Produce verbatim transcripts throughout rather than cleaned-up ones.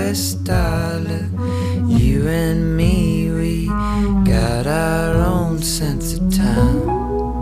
S dollar. You and me, we got our own sense of time.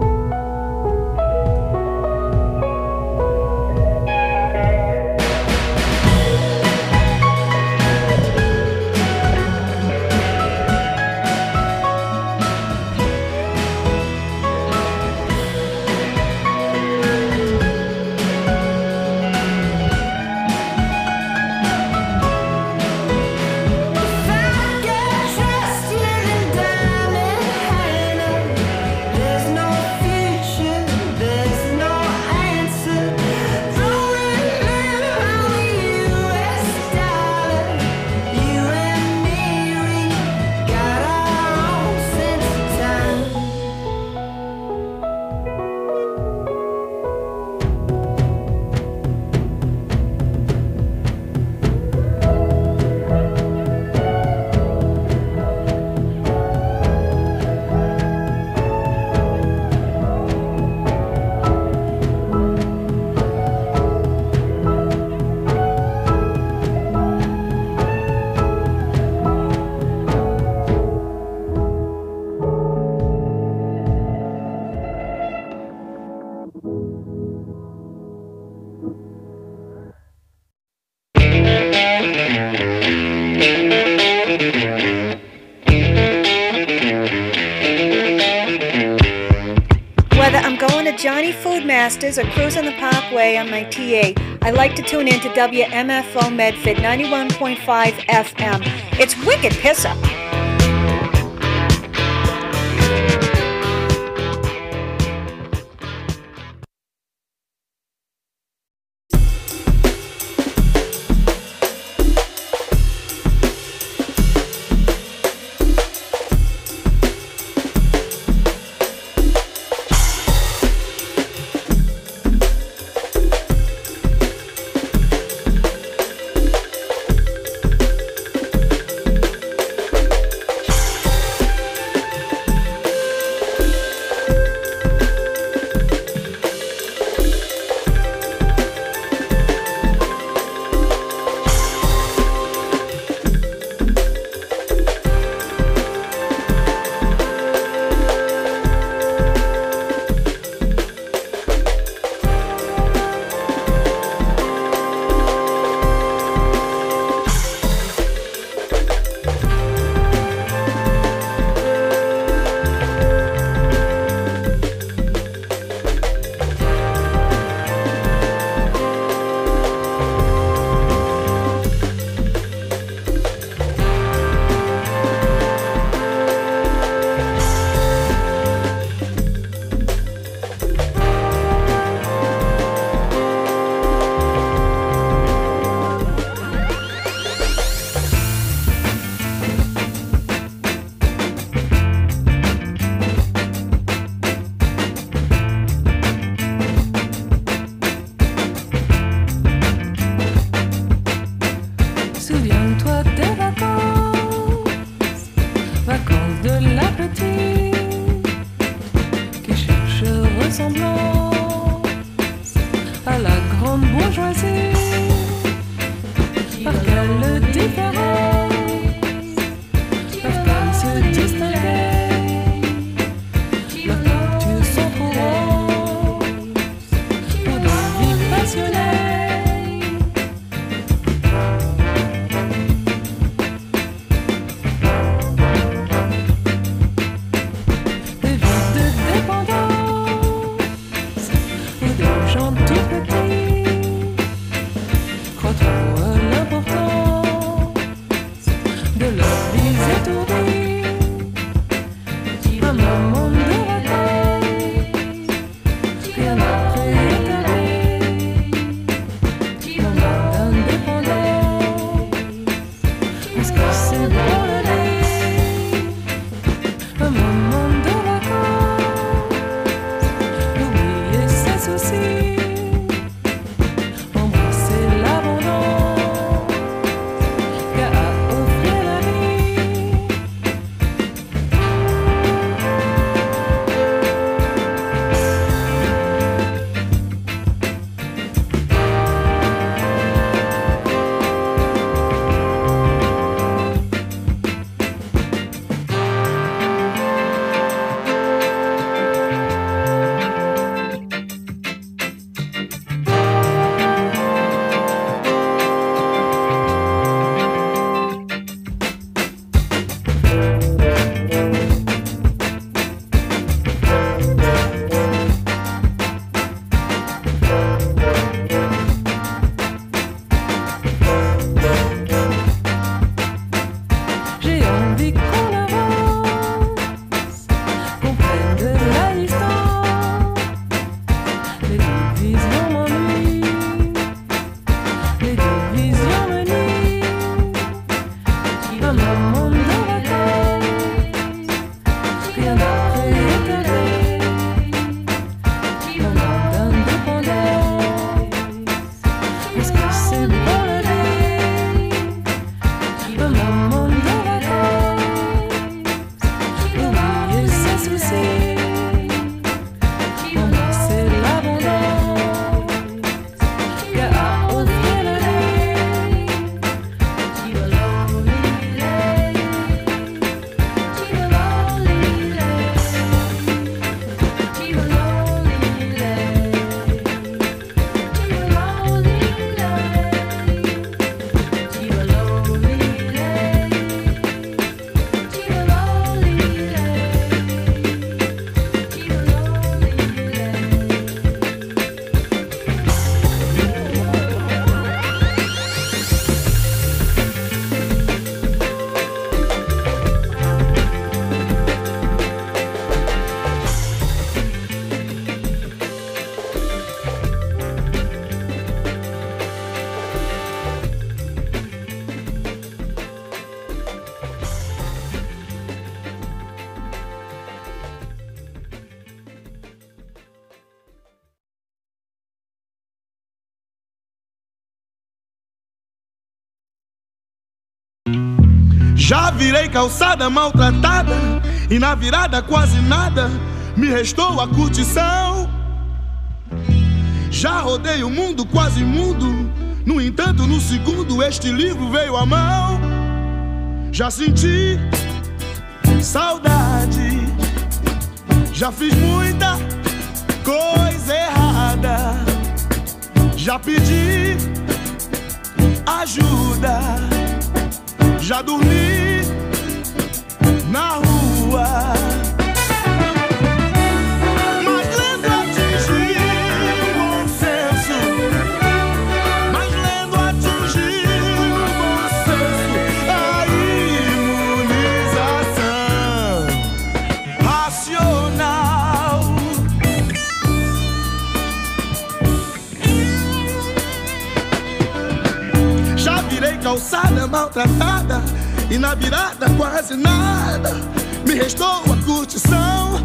Johnny Food Masters or cruising the Parkway on my T A, I like to tune in to W M F O Medford ninety-one point five F M. It's wicked piss up. Crois-toi à l'important Já virei calçada maltratada e na virada quase nada me restou a curtição. Já rodei o mundo quase mudo, no entanto no segundo este livro veio à mão. Já senti saudade, já fiz muita coisa errada, já pedi ajuda, já dormi na rua. Mas lendo atingi o bom senso, mas lendo atingi o bom senso, a imunização racional. Já virei calçada maltratada e na virada quase nada me restou a curtição.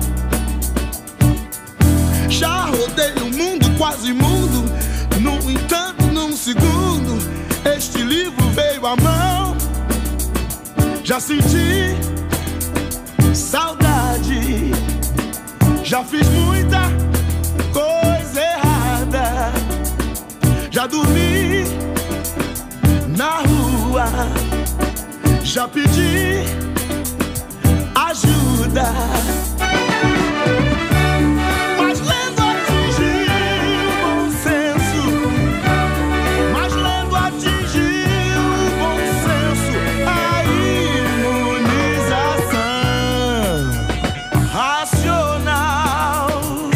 Já rodei o mundo quase mundo, no entanto num segundo este livro veio à mão. Já senti saudade, já fiz muita coisa errada, já dormi na rua, já pedi ajuda, mas lendo atingi o bom senso, mas lendo atingi o bom senso, a imunização racional.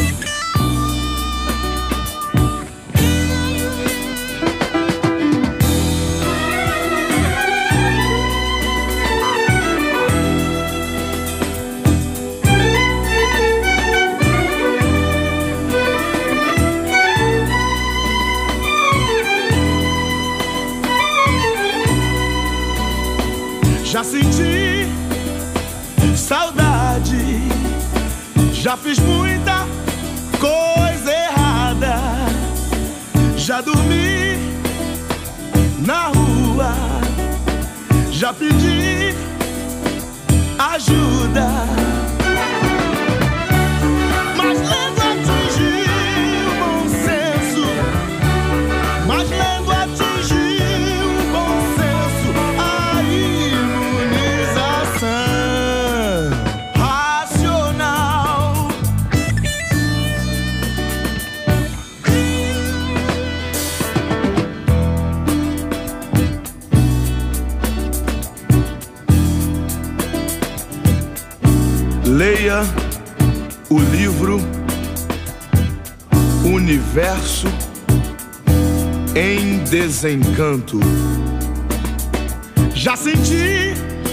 Já senti saudade, já fiz muita coisa errada, já dormi na rua, já pedi ajuda, mas lendo atingi o bom senso, mas lendo atingi o bom senso, a imunização racional. Leia o livro Universo em Desencanto. Já senti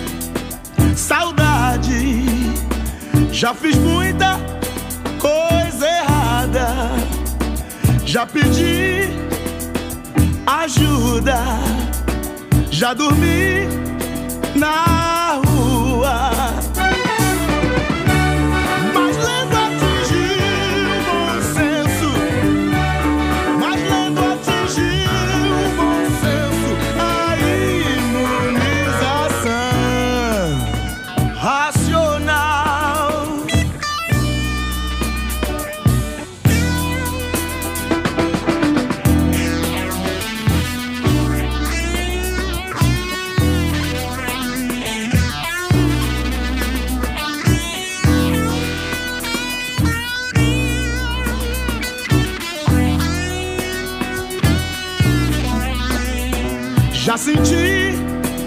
saudade, já fiz muita coisa errada, já pedi ajuda, já dormi na rua, mas lendo atingi o bom senso, mas lendo atingi o bom senso, a imunização racional. Já senti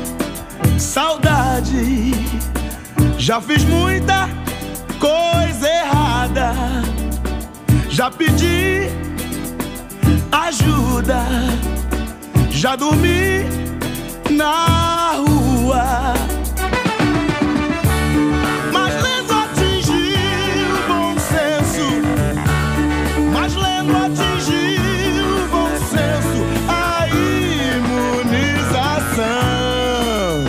saudade, já fiz muita coisa errada, já pedi ajuda, já dormi na rua, mas lendo atingi o bom senso, mas lendo atingi o bom senso, a imunização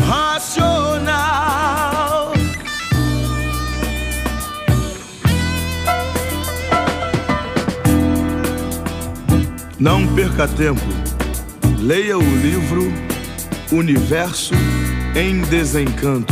racional. Não perca tempo, leia o livro Universo em desencanto.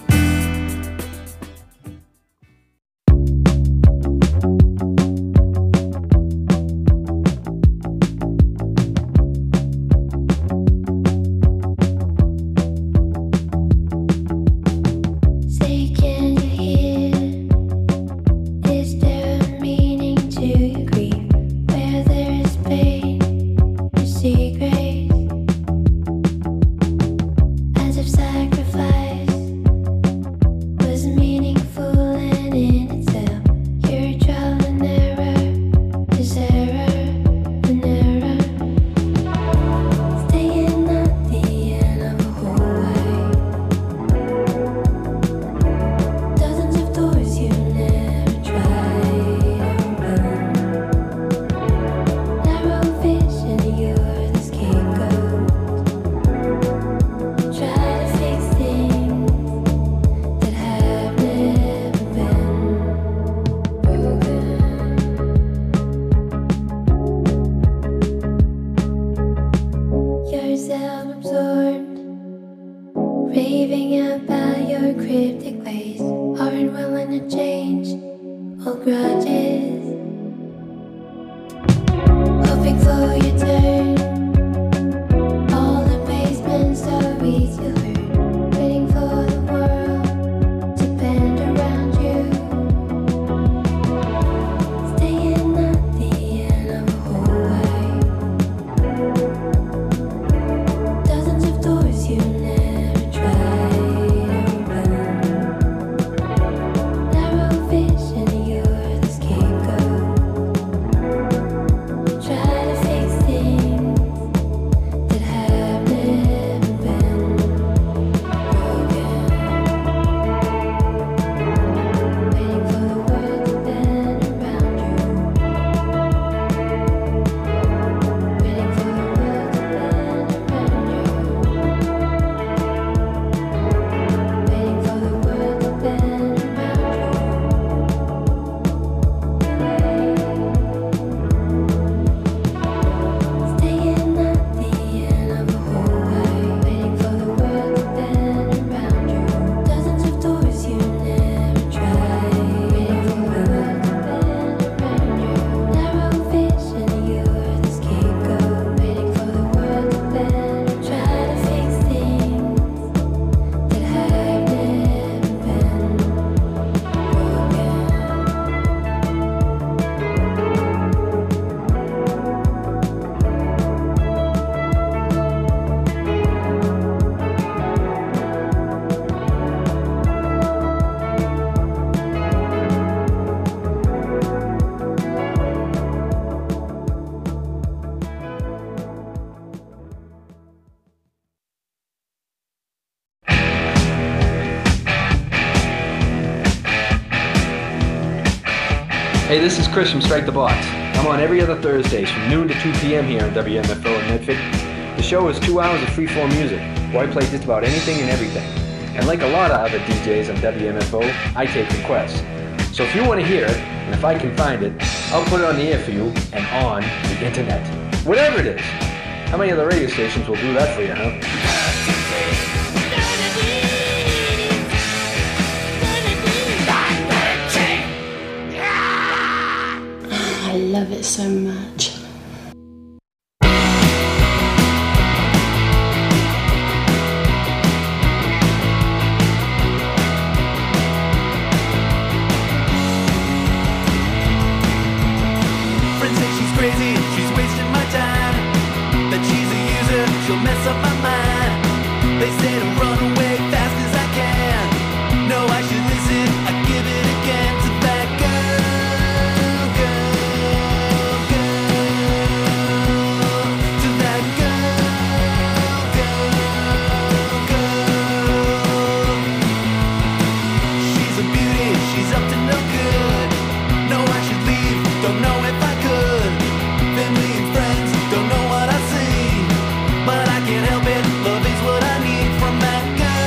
Hey, this is Chris from Strike the Box. I'm on every other Thursdays from noon to two p.m. here on W M F O in Medford. The show is two hours of freeform music, where I play just about anything and everything. And like a lot of other D Js on W M F O, I take requests. So if you want to hear it, and if I can find it, I'll put it on the air for you and on the internet. Whatever it is. How many other radio stations will do that for you, huh? I love it so much. Friends say she's crazy, she's wasting my time, that she's a user, she'll mess up my mind. They say to run away fast as I can. No, I should listen, I give it again to that girl, girl, girl, to that girl, girl, girl. She's a beauty, she's up to no good. No, I should leave, don't know if I could. Family and friends don't know what I see, but I can't help it, love is what I need from that girl.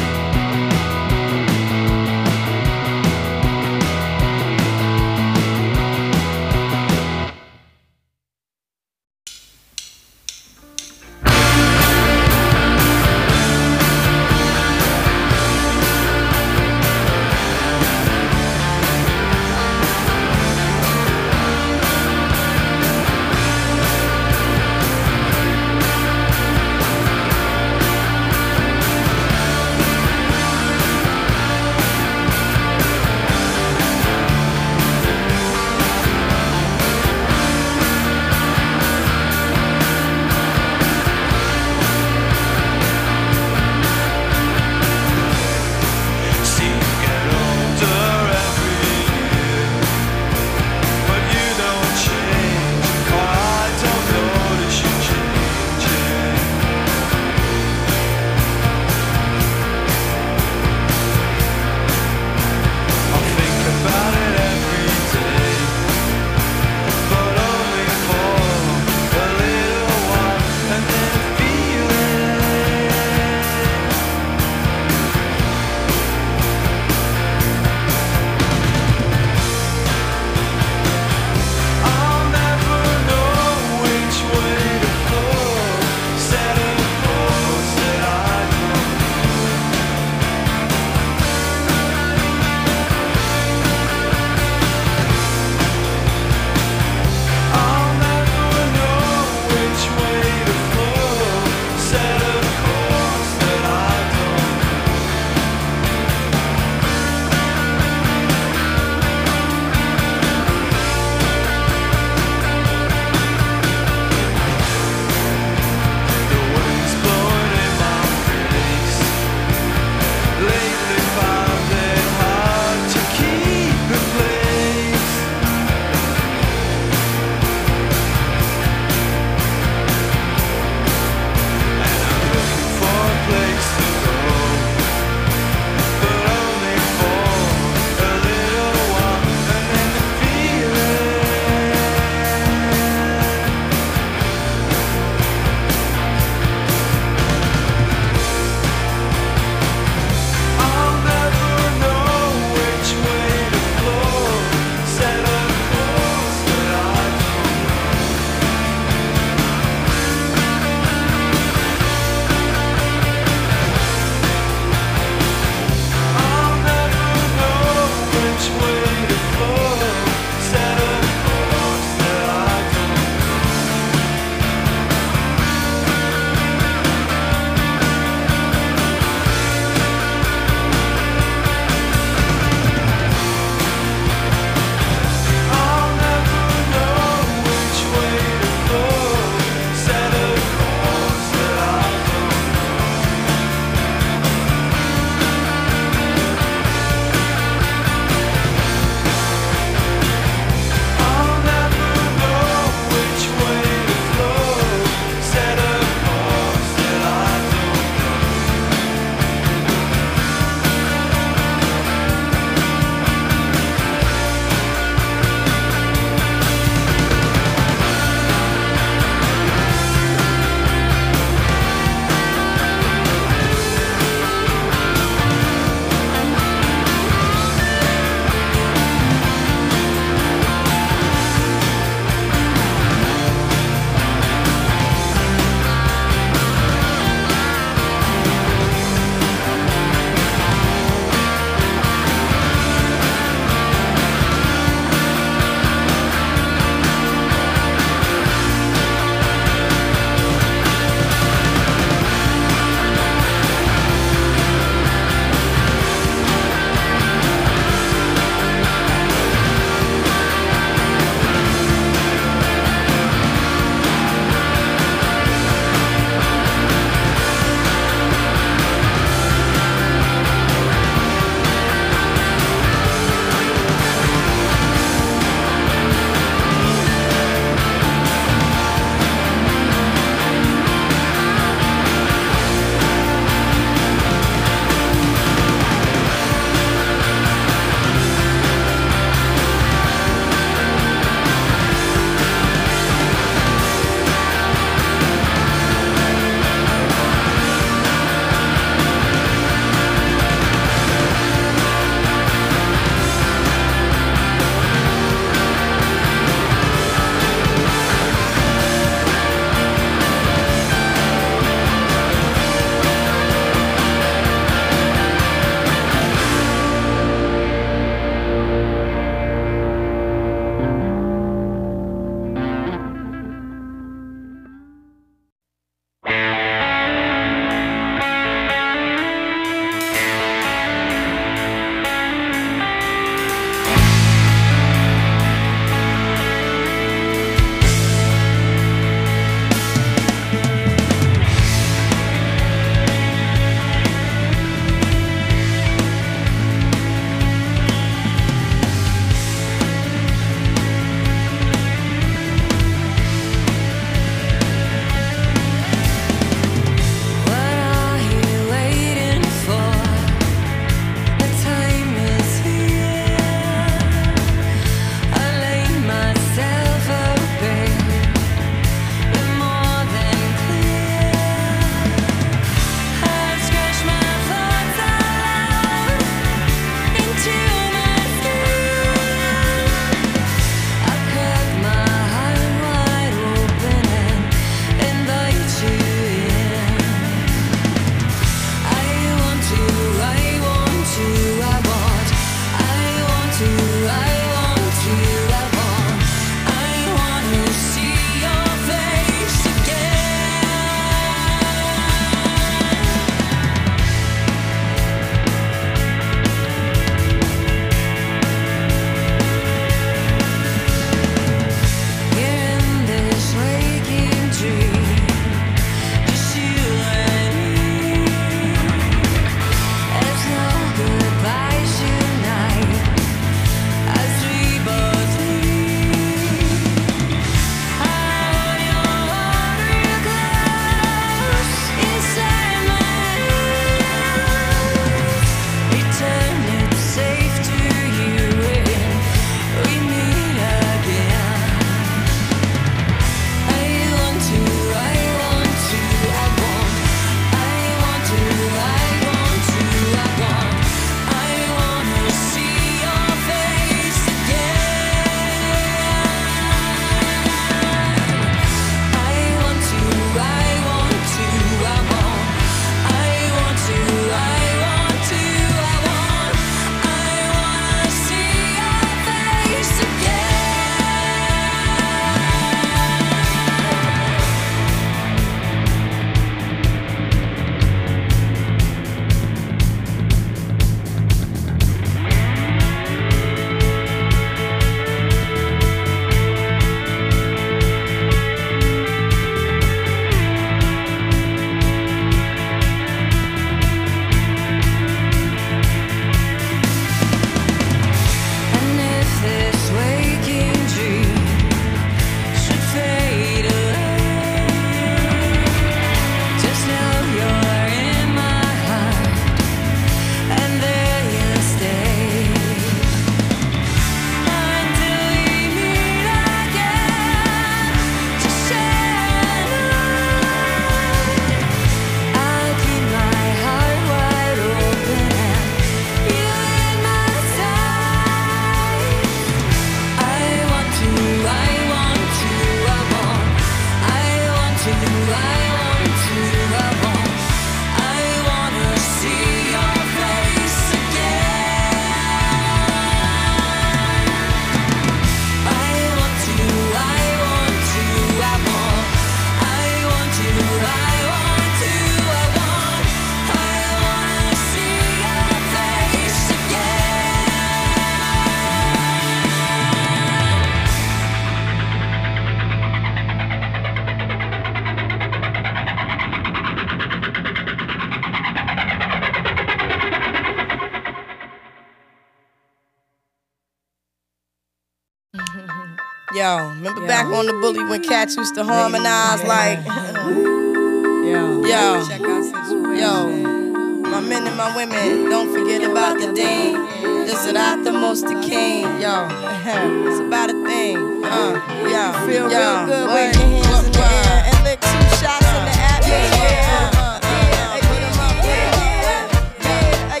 Yo, remember back on the bully when cats used to harmonize like, yo, yo, yo, my men and my women, don't forget about the dean. This is not the most the king, yo. It's about a thing, uh, yo, feel yo, real good, wave your hands in the air and lick two shots in the atmosphere. Uh, uh, uh, put 'em up, yeah, yeah, yeah,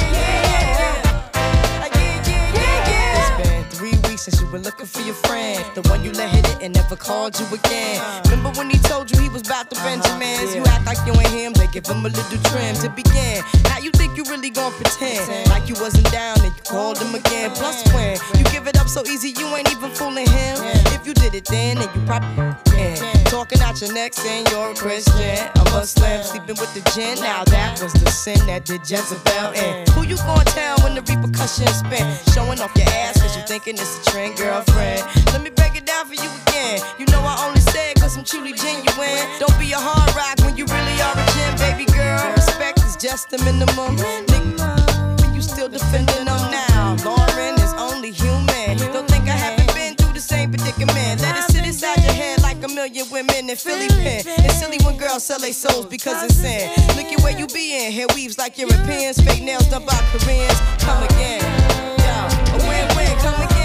yeah, yeah, yeah, yeah. It's been three weeks since you were looking for your friend, the one you let hit it and never called you again. Remember when he told you he was about to Benjamins? You act like you ain't him, they give him a little trim to begin. How you think you really gon' pretend like you wasn't down and you called him again? Plus when you give it up so easy, you ain't even fooling him. If you did it then, then you probably can. Talking out your neck saying you're a Christian, a Muslim, sleeping with the gin. Now that was the sin that did Jezebel in. Who you gon' tell when the repercussions spin? Showing off your ass cause you thinking it's a trend, girlfriend. Let me break it down for you again. You know I only say it cause I'm truly genuine. Don't be a hard rock when you really are a gem, baby girl. Respect is just the minimum. Nigga, you still defending them now. Lauren is only human. Don't think I haven't been through the same predicament. Let it sit inside your head like a million women in Philly pen. It's silly when girls sell their souls because it's sin. Look at where you be in. Hair weaves like Europeans. Fake nails done by Koreans. Come again. Yo, a win-win, come again.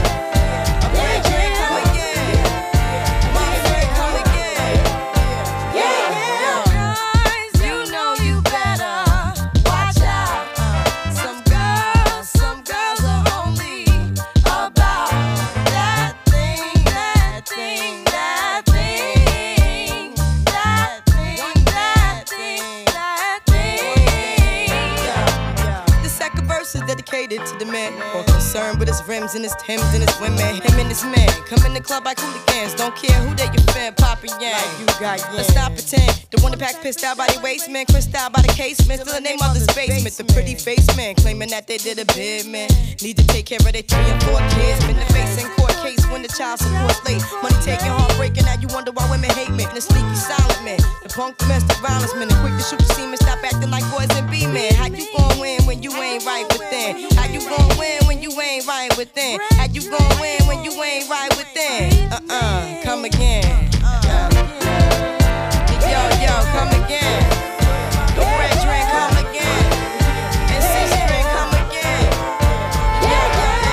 Dedicated to the man, more concerned with his rims and his Timbs and his women. Him and his man come in the club like hooligans. Don't care who they your fan, Papa Yang. Like you got yeah. Let's not pretend. The one that pack pissed out by the waist, man, crissed out by the casement. Still the name of the basement. The pretty face man claiming that they did a bid, man. Need to take care of their three and four kids. Been the face in court case when the child support's late. Money taking, heartbreaking. Now you wonder why women hate me. And the sneaky silent man, the punk domestic violence man, the quick to shoot the semen. Stop acting like boys and be men. How you gon' win when you ain't right within? How you gon' win when you ain't right within? How you gon' win when you ain't right within? Uh-uh, come again. Uh. Yo, yo, come again. The red drink, come again. And six drink, come again. Yeah, yeah,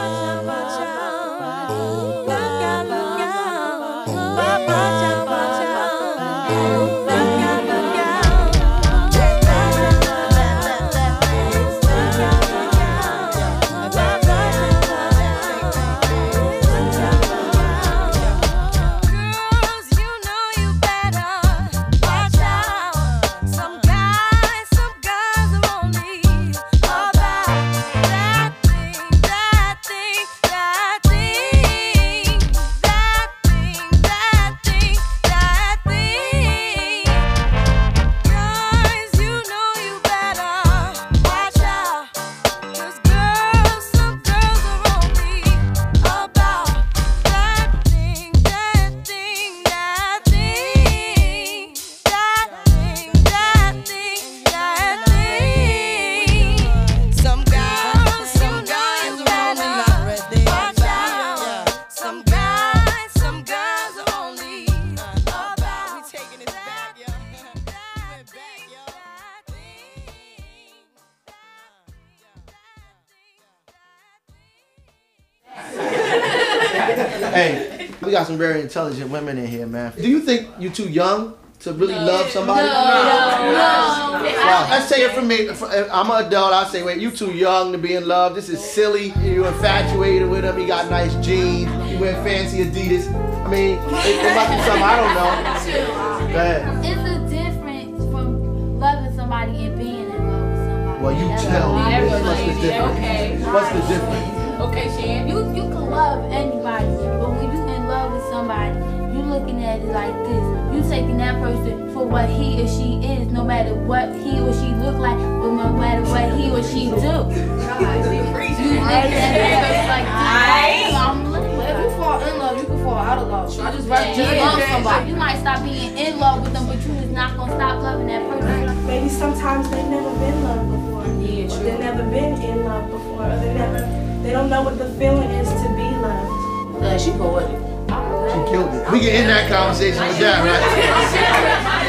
Hey, we got some very intelligent women in here, man. Do you think you're too young to really no. love somebody? No, no, no. Wow. Let's say it for me. I'm an adult. I say, wait, you too young to be in love. This is silly. You infatuated with him. He got nice jeans. He wear fancy Adidas. I mean, it, it might be something I don't know. Go ahead. It's a difference from loving somebody and being in love with somebody. Well, you tell me this. What's the difference? Okay. What's the difference? Okay, Shan. You you can love anybody, but when you in love with somebody, you looking at it like this. You taking that person for what he or she is, no matter what he or she look like, but no matter what he or she do. You that that like this. I'm looking. If you fall in love, you can fall out of love. I just Just yeah, love yeah, somebody. You might stop being in love with them, but you just not gonna stop loving that person. Maybe sometimes they've never been loved before. Yeah, or true. they've never been in love before. Or they never, they don't know what the feeling is to be loved. Yeah, she poetic. She killed it. We can end that conversation with that, right?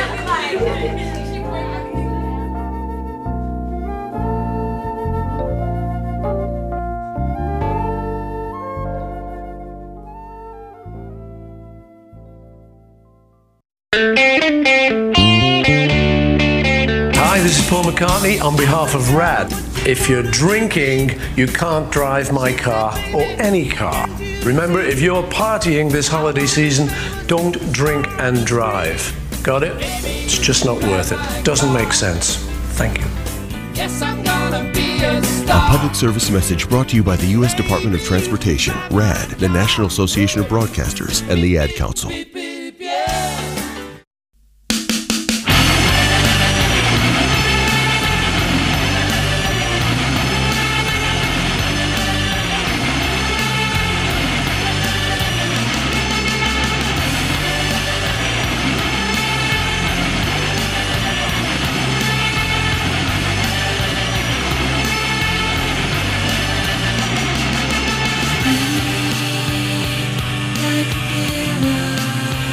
Hi, this is Paul McCartney on behalf of RAD. If you're drinking, you can't drive my car or any car. Remember, if you're partying this holiday season, don't drink and drive. Got it? It's just not worth it. Doesn't make sense. Thank you. Yes, I'm gonna be a A star. public service message brought to you by the U S Department of Transportation, RAD, the National Association of Broadcasters, and the Ad Council. Like a hero.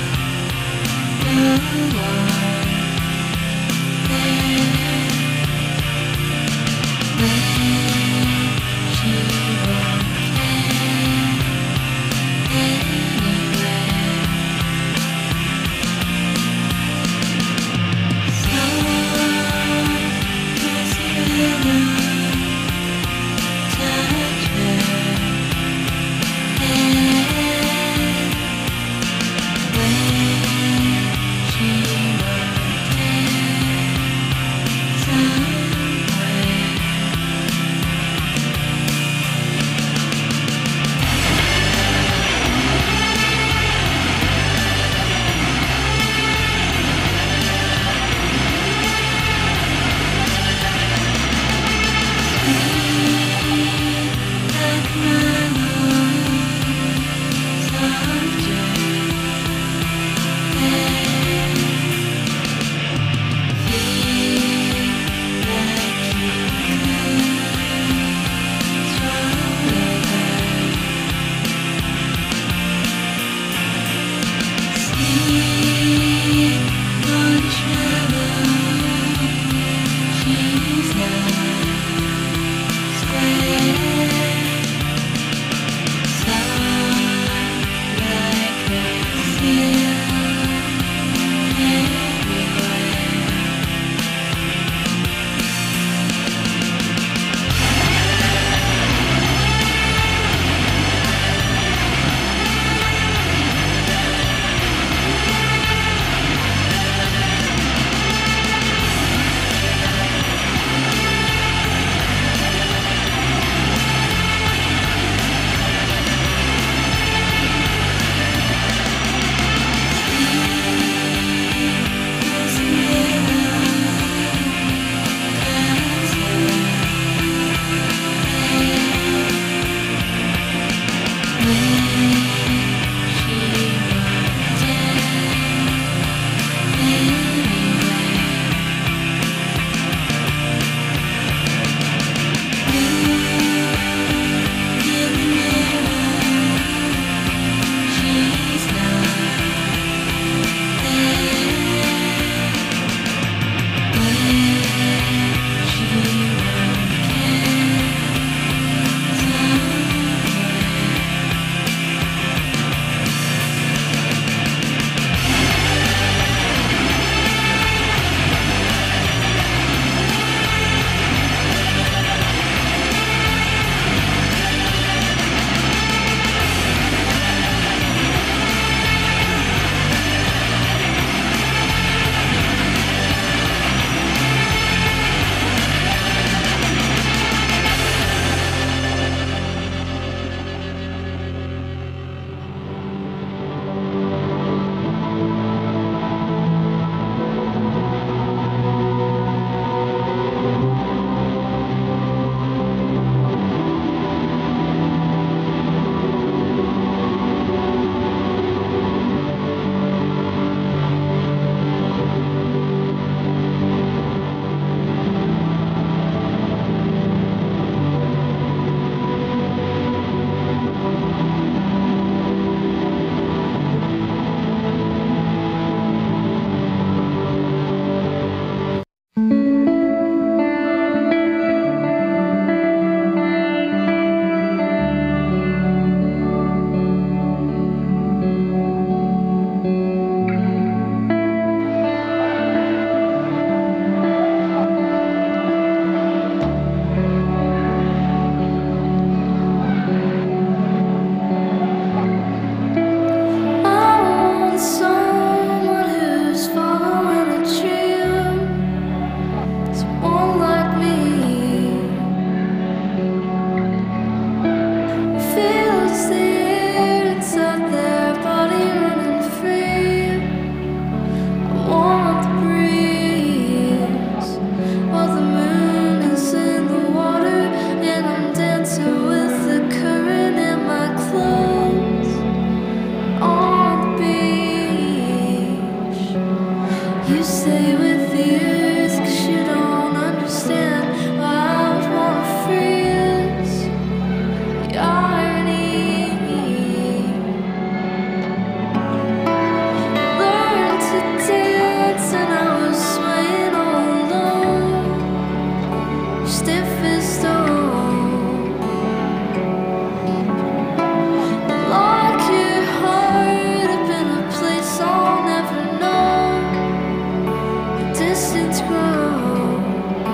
distance grows.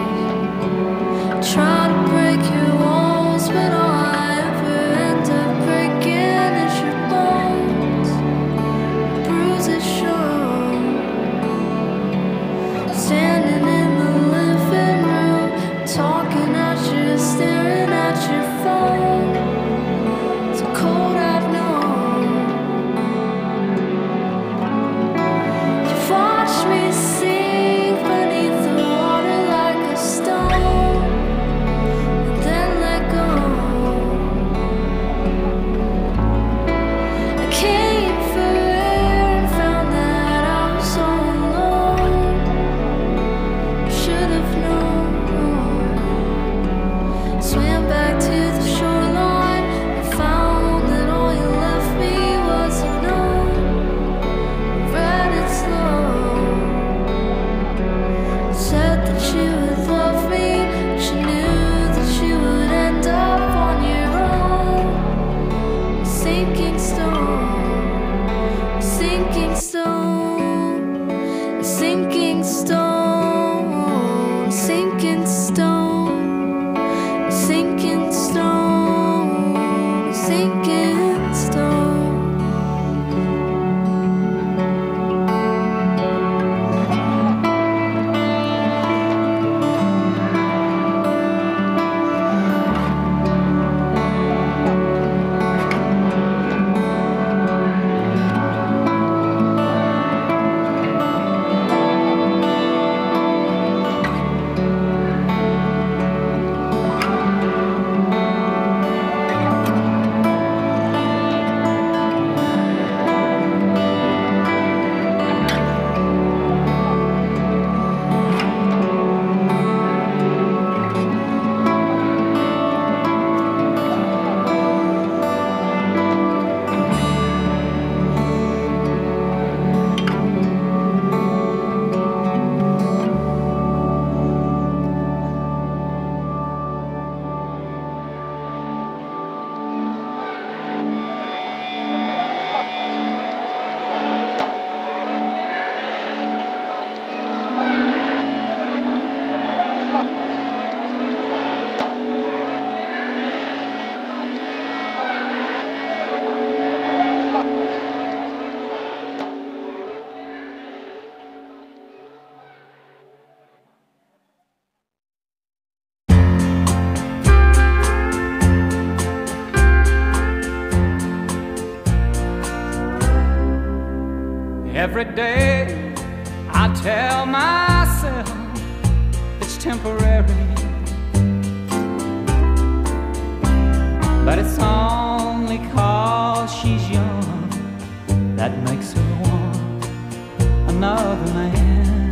Try to break your walls, but all I ever end up breaking is your bones. Bruises show. Standing in the living room, talking at you, staring at your phone. It's a cold I've known. You've watched me sink beneath the water like a stone, and then let go. I came for air and found that I was all alone. Should have known. Swam back to the shoreline and found that all you left me was a note. Read it slow. Said that you would love me, but you knew that you would end up on your own. Sinking stone, sinking stone, sinking stone, sinking stone, sinking stone, sinking stone. Every day I tell myself it's temporary, but it's only 'cause she's young that makes her want another man.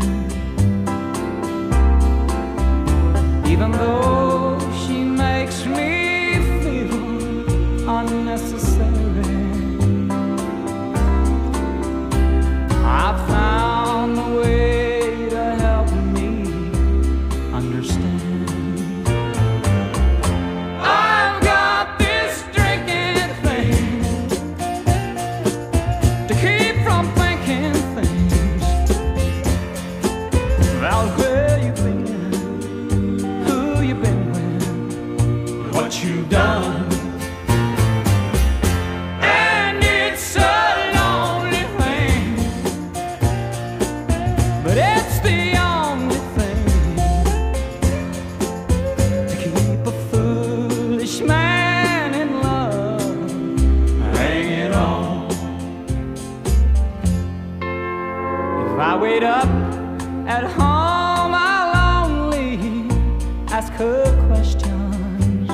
Even though she makes me feel unnecessary, I've found the way to help me understand. I've got this drinking thing to keep from thinking things about where you've been, who you've been with, what you've done. Wait up at home, I'll only ask her questions.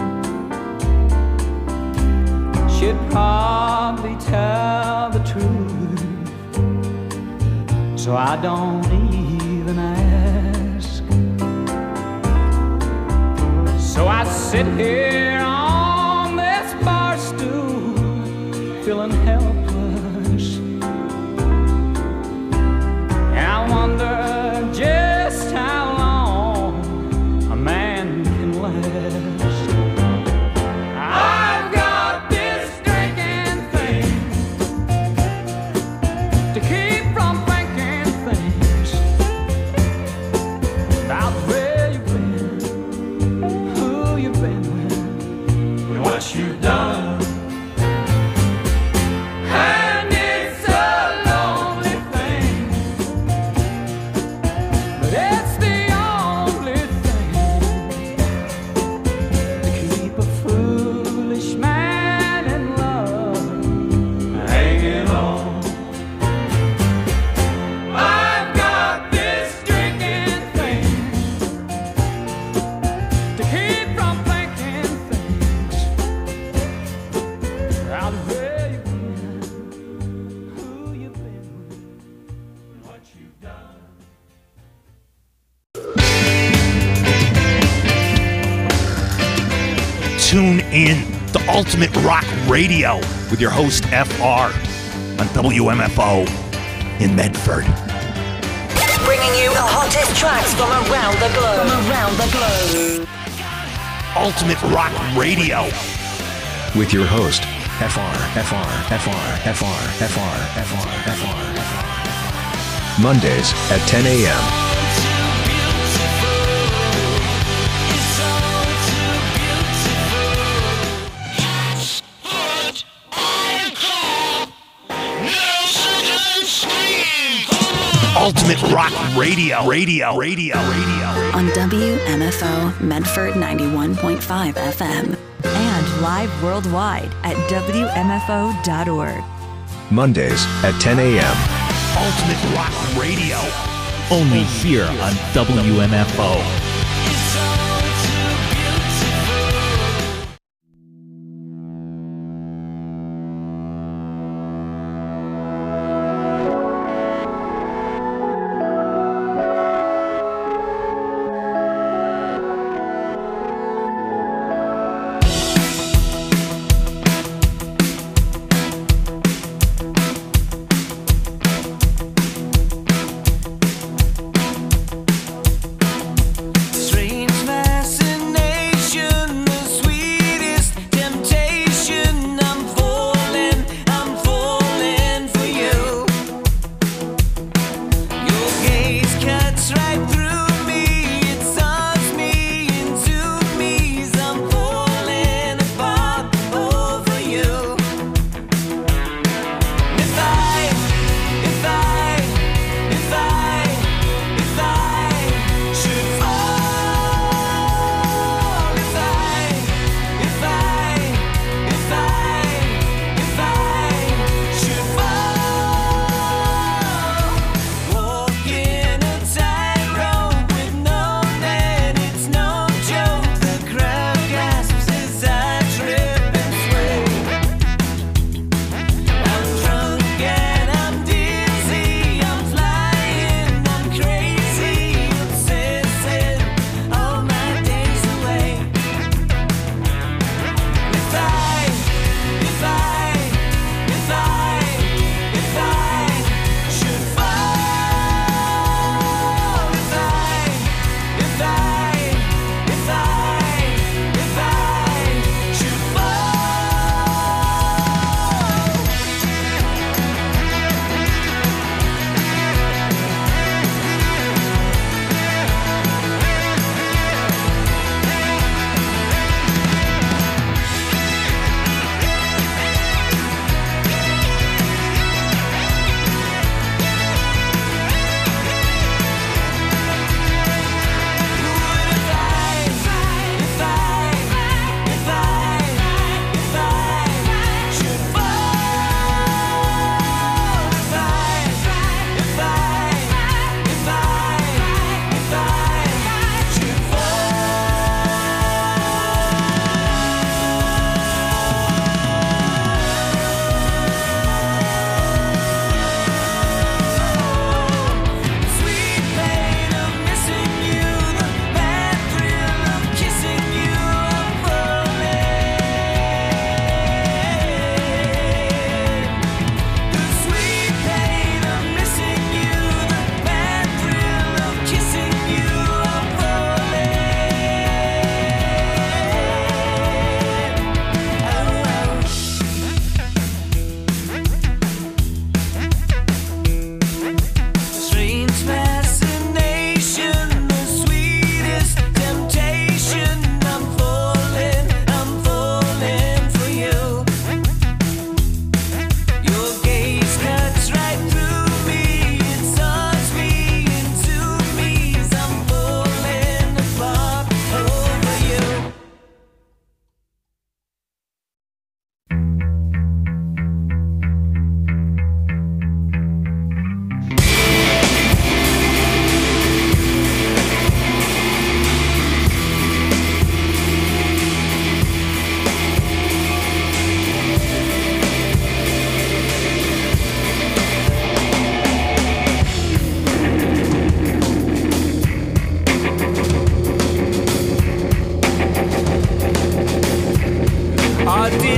She'd probably tell the truth, so I don't even ask. So I sit here on this bar stool, feeling helpless. I wonder just how long a man can last. I've got this drinking thing to keep from thinking things tune in to Ultimate Rock Radio with your host F R on W M F O in Medford. Bringing you the hottest tracks from around the globe. From around the globe. Ultimate Rock Radio with your host F R, F R, F R, F R, F R, F R, F R, F R. Mondays at ten a.m. Ultimate Rock Radio, Radio, Radio, Radio. On W M F O Medford ninety-one point five F M. And live worldwide at W M F O dot org. Mondays at ten a.m. Ultimate Rock Radio. Only here on W M F O.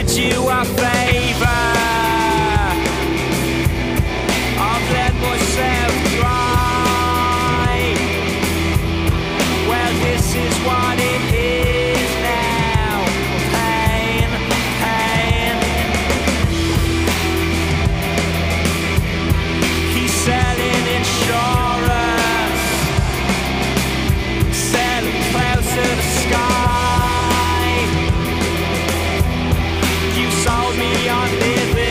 did you a favor. I've let myself dry. Well, this is what it is now. Pain, pain. He's selling insurance, selling clouds to the sky. You sold me on living.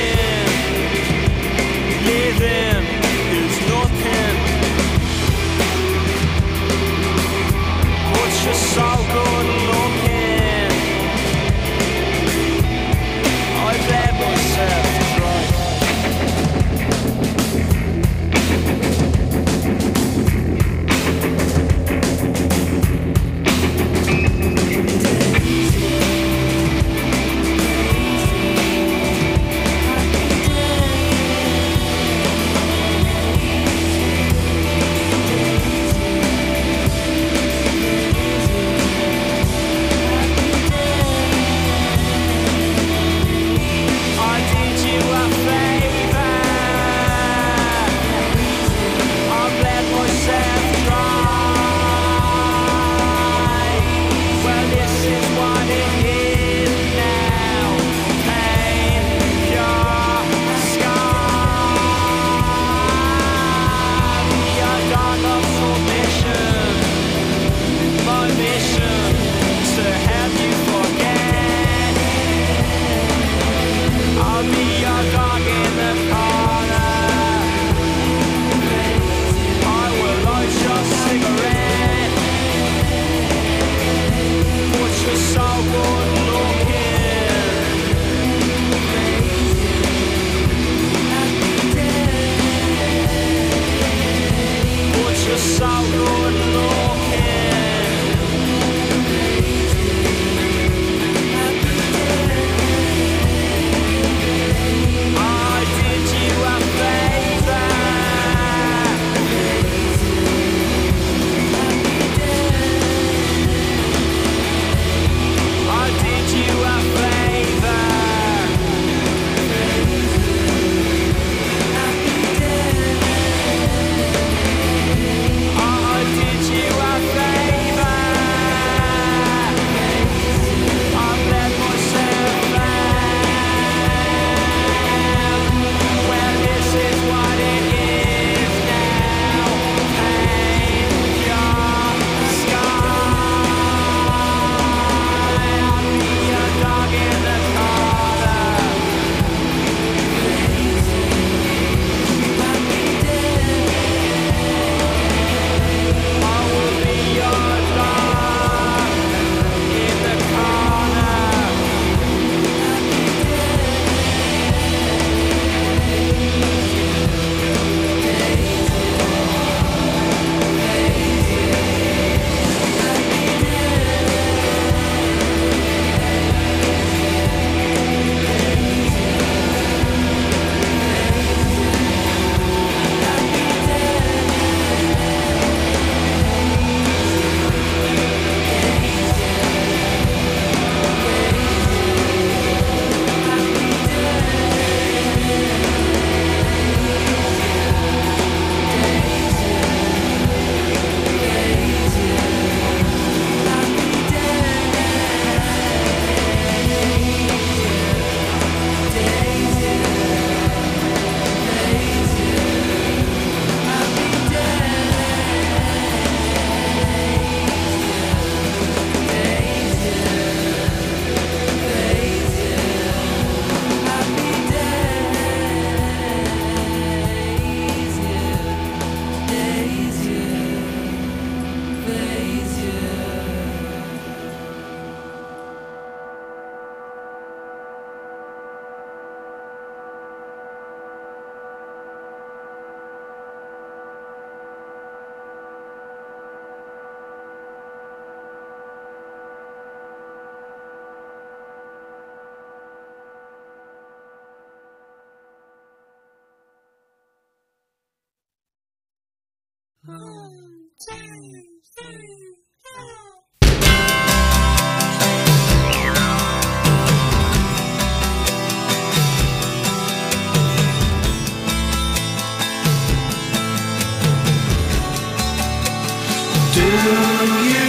Do you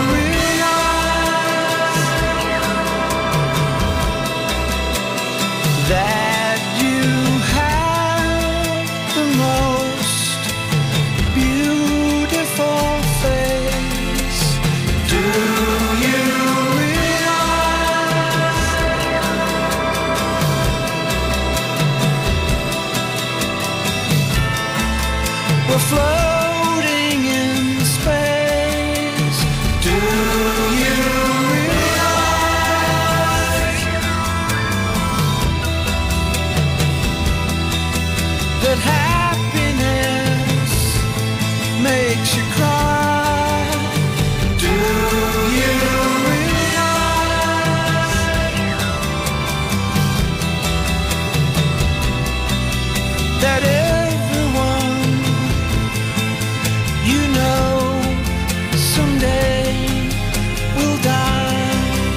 realize that you have the most beautiful face? Do you realize we're floating in space? Do you realize that happiness makes you cry? Do you realize that everyone you know someday will die?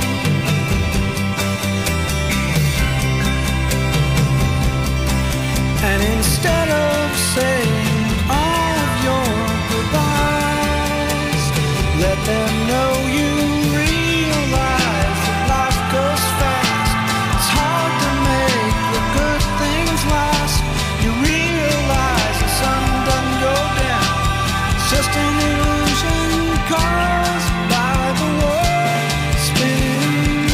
And instead of saying all of your goodbyes, let them know you realize that life goes fast. It's hard to make the good things last. You realize the sun doesn't go down. It's just an illusion caused by the world spinning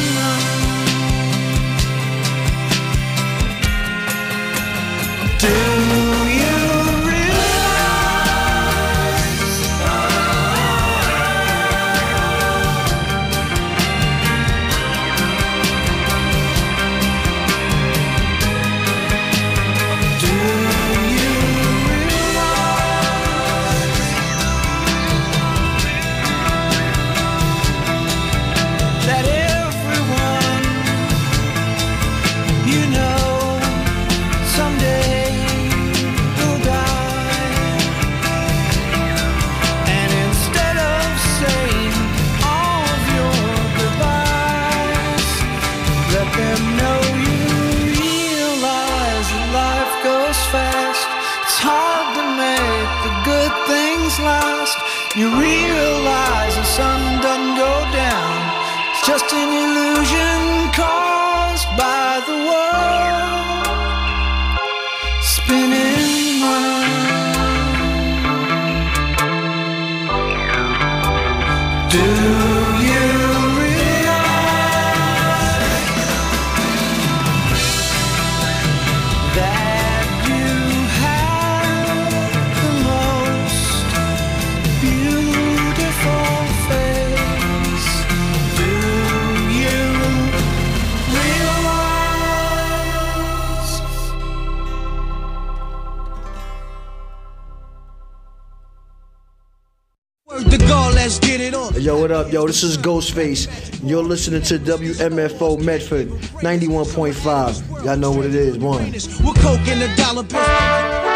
round. Do you realize Do you realize that everyone you know someday will die? And instead of saying all of your goodbyes, let them know you realize that life goes fast. It's hard to make the good things last. You realize the sun doesn't go down. It's just an illusion caused by the world spinning round. Do you realize that you have the most beautiful face? Do you realize? Word to God, let's get it on. Yo, what up, yo? This is Ghostface. You're listening to W M F O Medford ninety-one point five. Y'all know what it is. One. We're coke in a dollar bill.